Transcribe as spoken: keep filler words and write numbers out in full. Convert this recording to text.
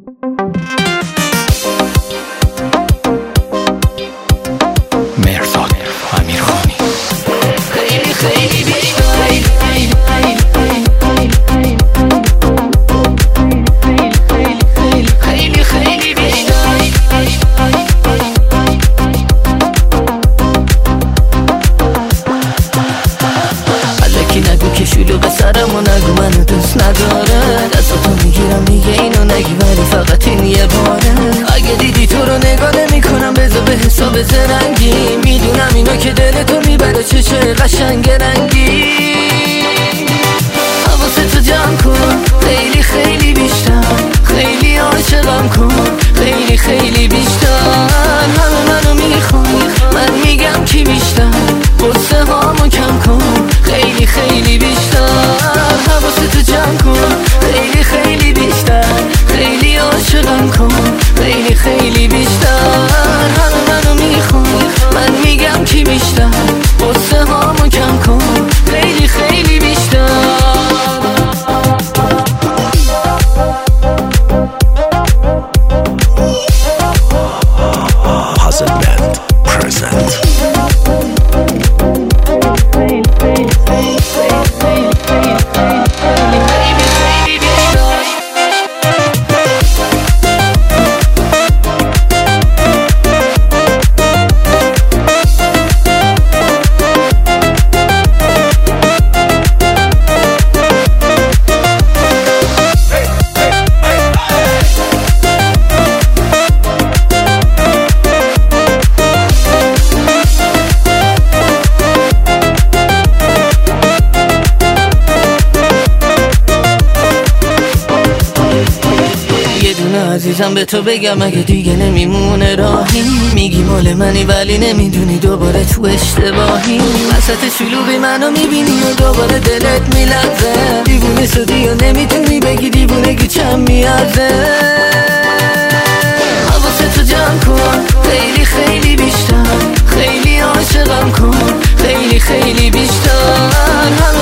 مرزاد امیرخانی. خیلی خیلی بیشتر خیلی خیلی بیشتر الکی نگو که شلوغ سرمو نگو منو دوست نداره، دستاتو میگیرم دیگه اینو نگی ولی فقط این یه باره. اگه دیدی تو رو نگاه نمی کنم بذار به حساب زرنگی، میدونم اینو که دلتو میبره چشه قشنگ رنگی. حواستو جمع کن خیلی خیلی بیشتر، خیلی عاشقم کن خیلی خیلی بیشتر. همه منو میخوان من میگم کی بیشتر، قصه هامو کم کن خیلی خیلی بیشتر. حواستو جمع کن خیلی خیلی بیشتر، خیلی عاشقم کن خیلی خیلی بیشتر. همه منو میخوان من میگم کی بیشتر، قصه هامو کم کن خیلی خیلی بیشتر. Puzzlement present. عزیزم به تو بگم اگه دیگه نمیمونه راهی، میگی مال منی ولی نمیدونی دوباره تو اشتباهی. وسط شلوغی منو میبینی و دوباره دلت میلرزه، دیوونه شدی و نمیتونی بگی دیوونگی چند میارزه. حواستو جمع کن خیلی خیلی بیشتر، خیلی عاشقم کن خیلی خیلی بیشتر.